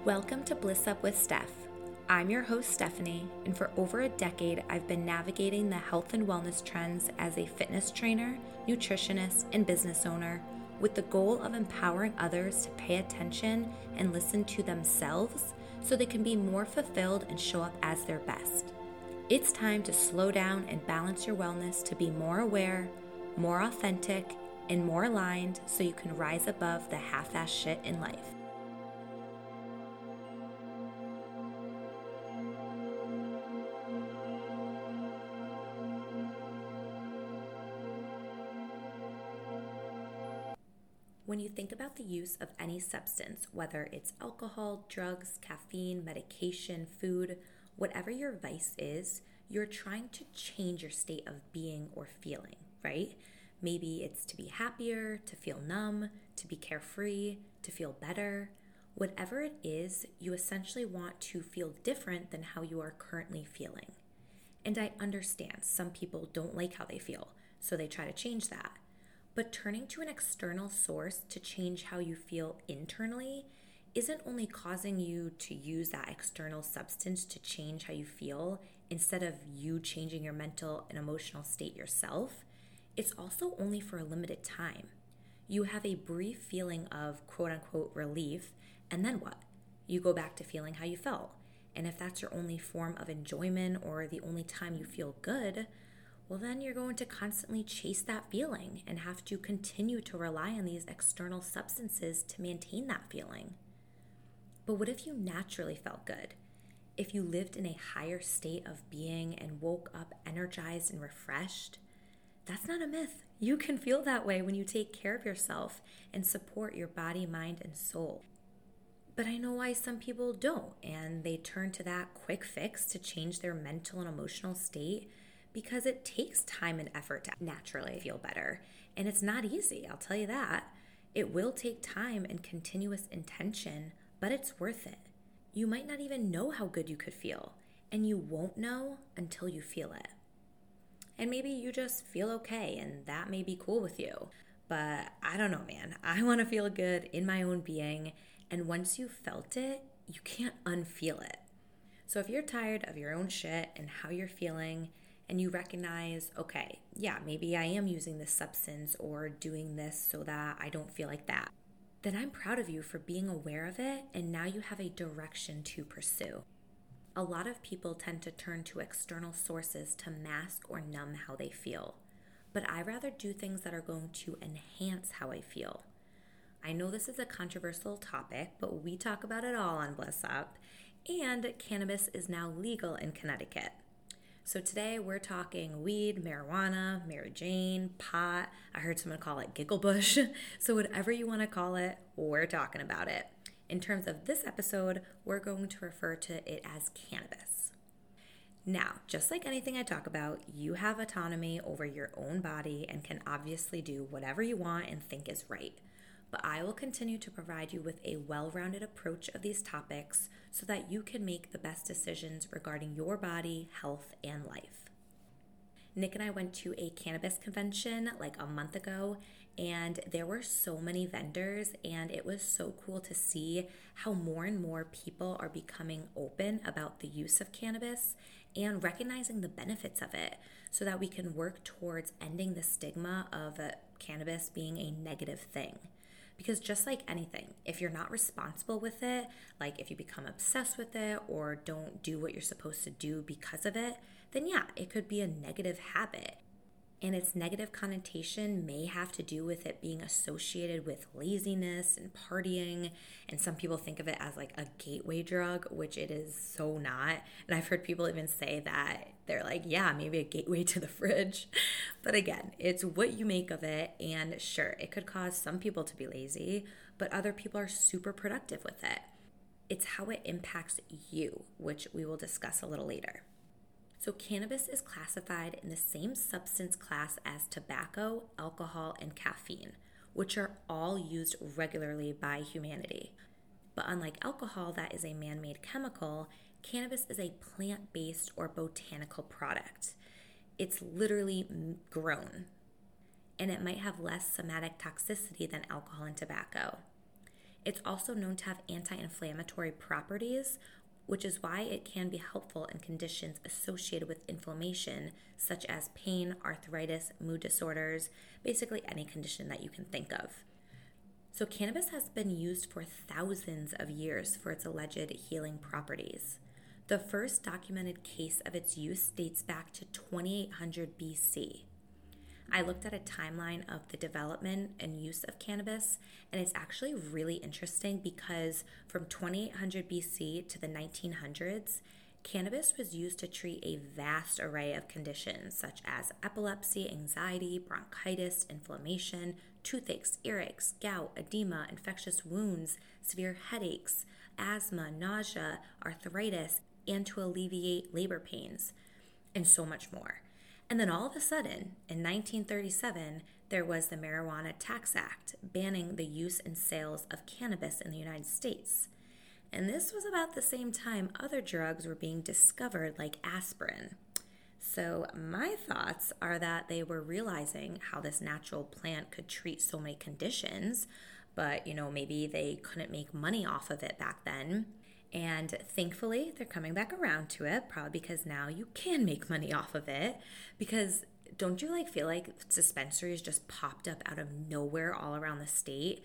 Welcome to Bliss Up with Steph. I'm your host, Stephanie, and for over a decade, I've been navigating the health and wellness trends as a fitness trainer, nutritionist, and business owner with the goal of empowering others to pay attention and listen to themselves so they can be more fulfilled and show up as their best. It's time to slow down and balance your wellness to be more aware, more authentic, and more aligned so you can rise above the half-ass shit in life. When you think about the use of any substance, whether it's alcohol, drugs, caffeine, medication, food, whatever your vice is, you're trying to change your state of being or feeling, right? Maybe it's to be happier, to feel numb, to be carefree, to feel better. Whatever it is, you essentially want to feel different than how you are currently feeling. And I understand some people don't like how they feel, so they try to change that. But turning to an external source to change how you feel internally isn't only causing you to use that external substance to change how you feel instead of you changing your mental and emotional state yourself, it's also only for a limited time. You have a brief feeling of quote unquote relief, and then what? You go back to feeling how you felt. And if that's your only form of enjoyment or the only time you feel good, well, then you're going to constantly chase that feeling and have to continue to rely on these external substances to maintain that feeling. But what if you naturally felt good? If you lived in a higher state of being and woke up energized and refreshed? That's not a myth. You can feel that way when you take care of yourself and support your body, mind, and soul. But I know why some people don't, and they turn to that quick fix to change their mental and emotional state because it takes time and effort to naturally feel better. And it's not easy, I'll tell you that. It will take time and continuous intention, but it's worth it. You might not even know how good you could feel, and you won't know until you feel it. And maybe you just feel okay, and that may be cool with you. But I don't know, man. I want to feel good in my own being, and once you've felt it, you can't unfeel it. So if you're tired of your own shit and how you're feeling, and you recognize, okay, yeah, maybe I am using this substance or doing this so that I don't feel like that, then I'm proud of you for being aware of it, and now you have a direction to pursue. A lot of people tend to turn to external sources to mask or numb how they feel, but I rather do things that are going to enhance how I feel. I know this is a controversial topic, but we talk about it all on Bliss Up, and cannabis is now legal in Connecticut. So today we're talking weed, marijuana, Mary Jane, pot. I heard someone call it Giggle Bush. So whatever you want to call it, we're talking about it. In terms of this episode, we're going to refer to it as cannabis. Now, just like anything I talk about, you have autonomy over your own body and can obviously do whatever you want and think is right. But I will continue to provide you with a well-rounded approach of these topics so that you can make the best decisions regarding your body, health, and life. Nick and I went to a cannabis convention like a month ago, and there were so many vendors, and it was so cool to see how more and more people are becoming open about the use of cannabis and recognizing the benefits of it so that we can work towards ending the stigma of cannabis being a negative thing. Because just like anything, if you're not responsible with it, like if you become obsessed with it or don't do what you're supposed to do because of it, then yeah, it could be a negative habit. And its negative connotation may have to do with it being associated with laziness and partying. And some people think of it as like a gateway drug, which it is so not. And I've heard people even say that they're like, yeah, maybe a gateway to the fridge. But again, it's what you make of it. And sure, it could cause some people to be lazy, but other people are super productive with it. It's how it impacts you, which we will discuss a little later. So cannabis is classified in the same substance class as tobacco, alcohol, and caffeine, which are all used regularly by humanity. But unlike alcohol, that is a man-made chemical, cannabis is a plant-based or botanical product. It's literally grown, and it might have less somatic toxicity than alcohol and tobacco. It's also known to have anti-inflammatory properties, which is why it can be helpful in conditions associated with inflammation, such as pain, arthritis, mood disorders, basically any condition that you can think of. So cannabis has been used for thousands of years for its alleged healing properties. The first documented case of its use dates back to 2800 BC. I looked at a timeline of the development and use of cannabis, and it's actually really interesting because from 2800 BC to the 1900s, cannabis was used to treat a vast array of conditions such as epilepsy, anxiety, bronchitis, inflammation, toothaches, earaches, gout, edema, infectious wounds, severe headaches, asthma, nausea, arthritis, and to alleviate labor pains, and so much more. And then all of a sudden, in 1937, there was the Marijuana Tax Act banning the use and sales of cannabis in the United States. And this was about the same time other drugs were being discovered, like aspirin. So my thoughts are that they were realizing how this natural plant could treat so many conditions, but maybe they couldn't make money off of it back then. And thankfully, they're coming back around to it, probably because now you can make money off of it. Because don't you feel like dispensaries just popped up out of nowhere all around the state?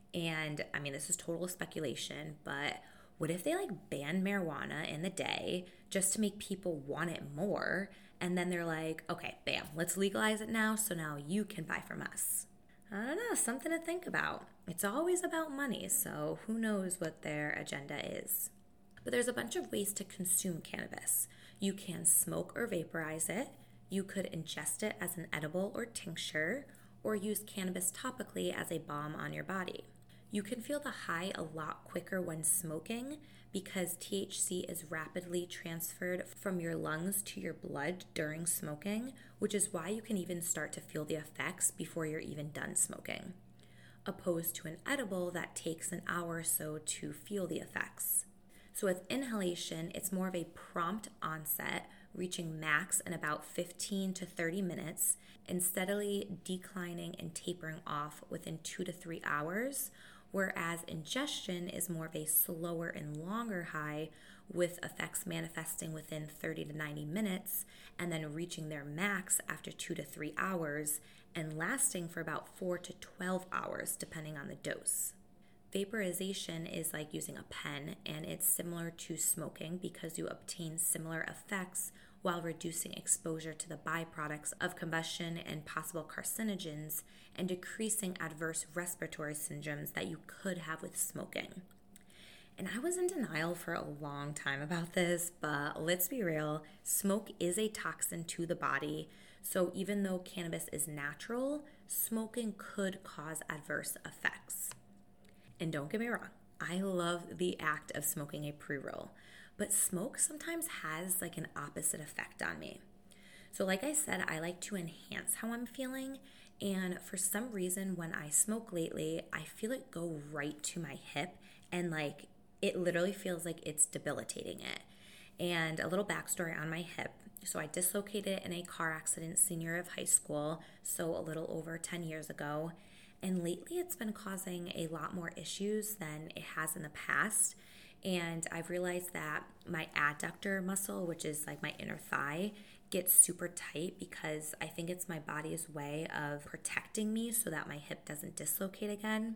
And I mean, this is total speculation, but what if they banned marijuana in the day just to make people want it more? And then they're like, okay, bam, let's legalize it now, so now you can buy from us. I don't know, something to think about. It's always about money, so who knows what their agenda is. But there's a bunch of ways to consume cannabis. You can smoke or vaporize it. You could ingest it as an edible or tincture, or use cannabis topically as a balm on your body. You can feel the high a lot quicker when smoking because THC is rapidly transferred from your lungs to your blood during smoking, which is why you can even start to feel the effects before you're even done smoking, opposed to an edible that takes an hour or so to feel the effects. So with inhalation, it's more of a prompt onset, reaching max in about 15 to 30 minutes, and steadily declining and tapering off within 2 to 3 hours, whereas ingestion is more of a slower and longer high, with effects manifesting within 30 to 90 minutes, and then reaching their max after 2 to 3 hours, and lasting for about 4 to 12 hours, depending on the dose. Vaporization is like using a pen, and it's similar to smoking because you obtain similar effects while reducing exposure to the byproducts of combustion and possible carcinogens, and decreasing adverse respiratory syndromes that you could have with smoking. And I was in denial for a long time about this, but let's be real, smoke is a toxin to the body. So even though cannabis is natural, smoking could cause adverse effects. And don't get me wrong, I love the act of smoking a pre-roll, but smoke sometimes has an opposite effect on me. So like I said, I like to enhance how I'm feeling, and for some reason when I smoke lately, I feel it go right to my hip, and it literally feels like it's debilitating it. And a little backstory on my hip. So I dislocated it in a car accident senior of high school, so a little over 10 years ago. And lately it's been causing a lot more issues than it has in the past. And I've realized that my adductor muscle, which is my inner thigh, gets super tight because I think it's my body's way of protecting me so that my hip doesn't dislocate again.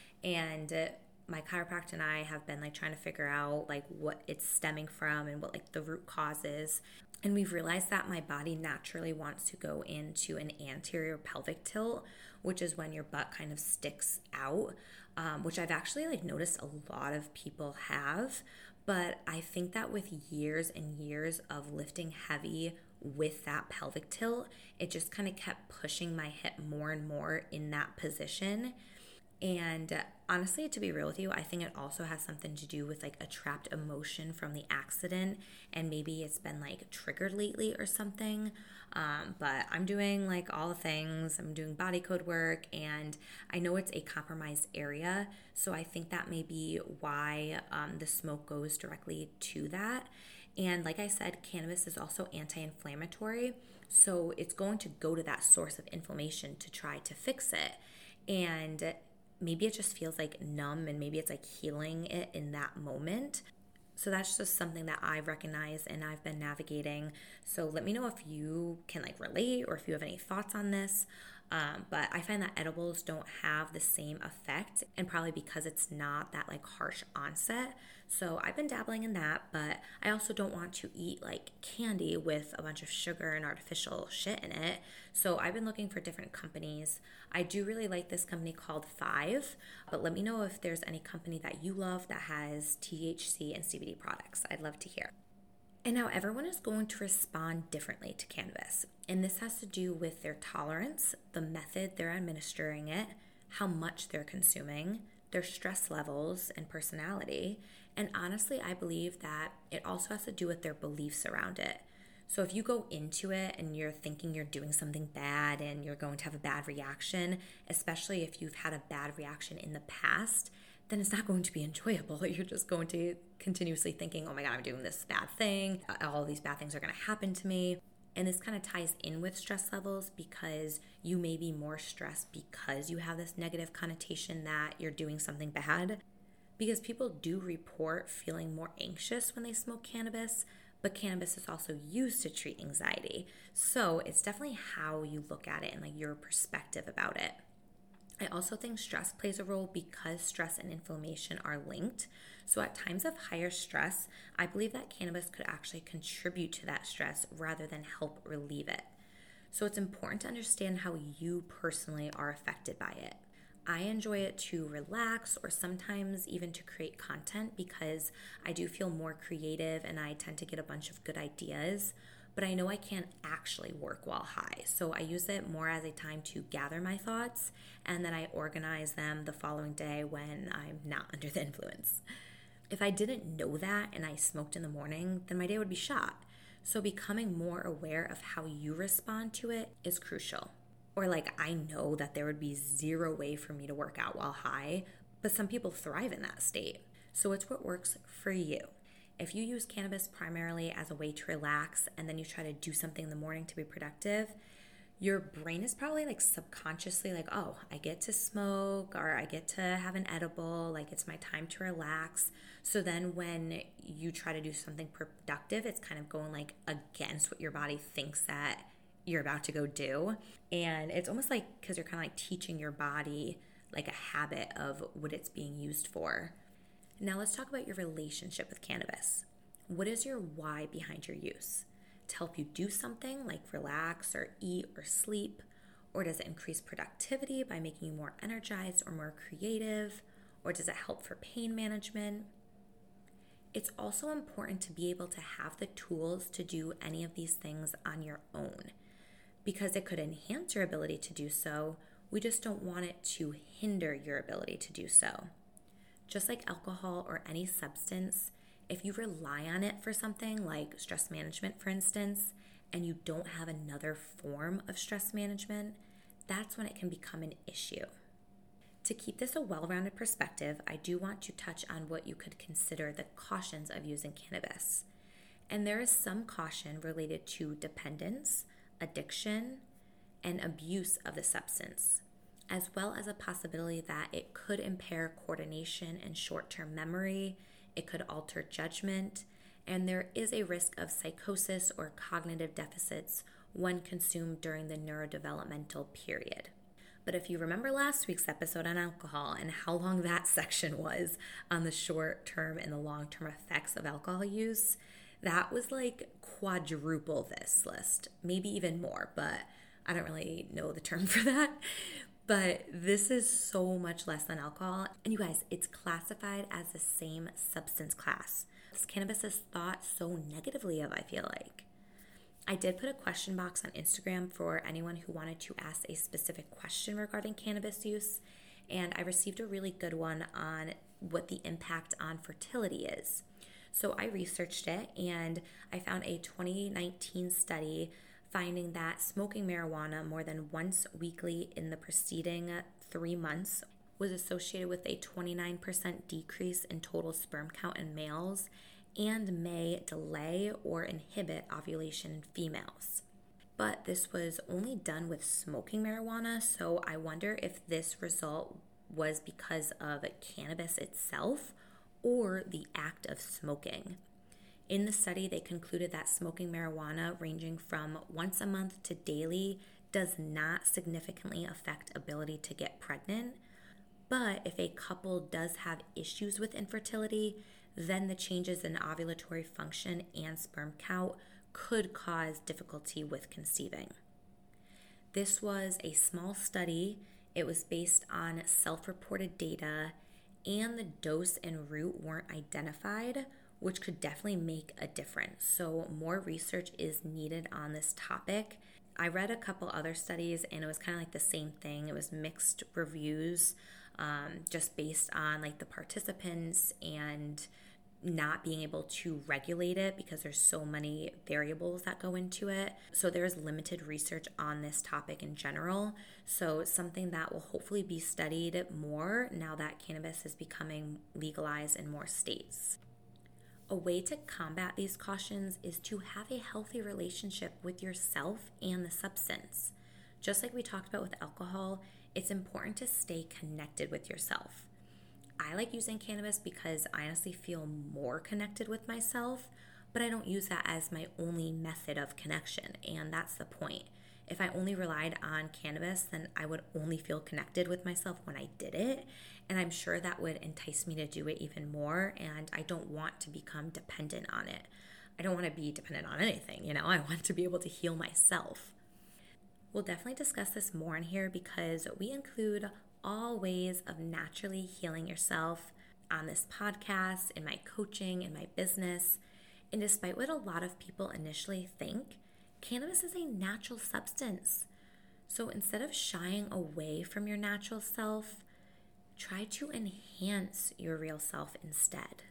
And my chiropractor and I have been trying to figure out what it's stemming from and what the root cause is. And we've realized that my body naturally wants to go into an anterior pelvic tilt, which is when your butt kind of sticks out, which I've actually noticed a lot of people have. But I think that with years and years of lifting heavy with that pelvic tilt, it just kind of kept pushing my hip more and more in that position. And honestly, to be real with you, I think it also has something to do with a trapped emotion from the accident, and maybe it's been triggered lately or something. But I'm doing all the things. I'm doing body code work, and I know it's a compromised area, so I think that may be why the smoke goes directly to that. And like I said, cannabis is also anti-inflammatory, so it's going to go to that source of inflammation to try to fix it. And maybe it just feels like numb and maybe it's like healing it in that moment. So that's just something that I've recognized and I've been navigating. So let me know if you can like relate or if you have any thoughts on this. But I find that edibles don't have the same effect, and probably because it's not that like harsh onset. So I've been dabbling in that, but I also don't want to eat like candy with a bunch of sugar and artificial shit in it. So I've been looking for different companies. I do really like this company called Five, but let me know if there's any company that you love that has THC and CBD products. I'd love to hear. And now everyone is going to respond differently to cannabis. And this has to do with their tolerance, the method they're administering it, how much they're consuming, their stress levels and personality. And honestly, I believe that it also has to do with their beliefs around it. So if you go into it and you're thinking you're doing something bad and you're going to have a bad reaction, especially if you've had a bad reaction in the past, then it's not going to be enjoyable. You're just going to continuously thinking, oh my God, I'm doing this bad thing. All these bad things are going to happen to me. And this kind of ties in with stress levels because you may be more stressed because you have this negative connotation that you're doing something bad. Because people do report feeling more anxious when they smoke cannabis, but cannabis is also used to treat anxiety. So it's definitely how you look at it and like your perspective about it. I also think stress plays a role because stress and inflammation are linked. So at times of higher stress, I believe that cannabis could actually contribute to that stress rather than help relieve it. So it's important to understand how you personally are affected by it. I enjoy it to relax or sometimes even to create content because I do feel more creative and I tend to get a bunch of good ideas. But I know I can't actually work while high. So I use it more as a time to gather my thoughts and then I organize them the following day when I'm not under the influence. If I didn't know that and I smoked in the morning, then my day would be shot. So becoming more aware of how you respond to it is crucial. Or like I know that there would be zero way for me to work out while high, but some people thrive in that state. So it's what works for you. If you use cannabis primarily as a way to relax and then you try to do something in the morning to be productive, your brain is probably like subconsciously like, oh, I get to smoke or I get to have an edible, like it's my time to relax. So then when you try to do something productive, it's kind of going like against what your body thinks that you're about to go do. And it's almost like because you're kind of like teaching your body like a habit of what it's being used for. Now let's talk about your relationship with cannabis. What is your why behind your use? To help you do something like relax or eat or sleep? Or does it increase productivity by making you more energized or more creative? Or does it help for pain management? It's also important to be able to have the tools to do any of these things on your own because it could enhance your ability to do so. We just don't want it to hinder your ability to do so. Just like alcohol or any substance, if you rely on it for something like stress management, for instance, and you don't have another form of stress management, that's when it can become an issue. To keep this a well-rounded perspective, I do want to touch on what you could consider the cautions of using cannabis. And there is some caution related to dependence, addiction, and abuse of the substance, as well as a possibility that it could impair coordination and short-term memory, it could alter judgment, and there is a risk of psychosis or cognitive deficits when consumed during the neurodevelopmental period. But if you remember last week's episode on alcohol and how long that section was on the short-term and the long-term effects of alcohol use, that was like quadruple this list, maybe even more, but I don't really know the term for that. But this is so much less than alcohol. And you guys, it's classified as the same substance class. Cannabis is thought so negatively of, I feel like. I did put a question box on Instagram for anyone who wanted to ask a specific question regarding cannabis use, and I received a really good one on what the impact on fertility is. So I researched it, and I found a 2019 study finding that smoking marijuana more than once weekly in the preceding 3 months was associated with a 29% decrease in total sperm count in males and may delay or inhibit ovulation in females. But this was only done with smoking marijuana, so I wonder if this result was because of cannabis itself or the act of smoking. In the study, they concluded that smoking marijuana ranging from once a month to daily does not significantly affect ability to get pregnant. But if a couple does have issues with infertility, then the changes in ovulatory function and sperm count could cause difficulty with conceiving. This was a small study. It was based on self-reported data, and the dose and route weren't identified, which could definitely make a difference. So more research is needed on this topic. I read a couple other studies and it was kind of like the same thing. It was mixed reviews, just based on like the participants and not being able to regulate it because there's so many variables that go into it. So there's limited research on this topic in general. So it's something that will hopefully be studied more now that cannabis is becoming legalized in more states. A way to combat these cautions is to have a healthy relationship with yourself and the substance. Just like we talked about with alcohol, it's important to stay connected with yourself. I like using cannabis because I honestly feel more connected with myself, but I don't use that as my only method of connection, and that's the point. If I only relied on cannabis, then I would only feel connected with myself when I did it, and I'm sure that would entice me to do it even more, and I don't want to become dependent on it. I don't want to be dependent on anything, I want to be able to heal myself. We'll definitely discuss this more in here because we include all ways of naturally healing yourself on this podcast, in my coaching, in my business. And despite what a lot of people initially think, cannabis is a natural substance. So instead of shying away from your natural self, try to enhance your real self instead.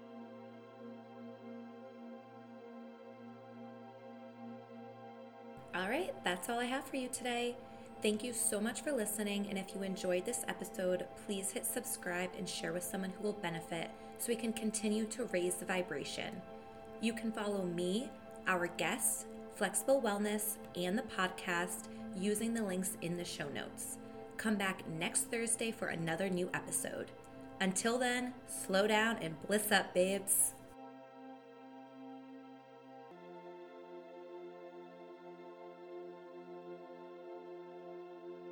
All right, that's all I have for you today. Thank you so much for listening, and if you enjoyed this episode, please hit subscribe and share with someone who will benefit so we can continue to raise the vibration. You can follow me, our guests, Flexible Wellness, and the podcast using the links in the show notes. Come back next Thursday for another new episode. Until then, slow down and bliss up, babes.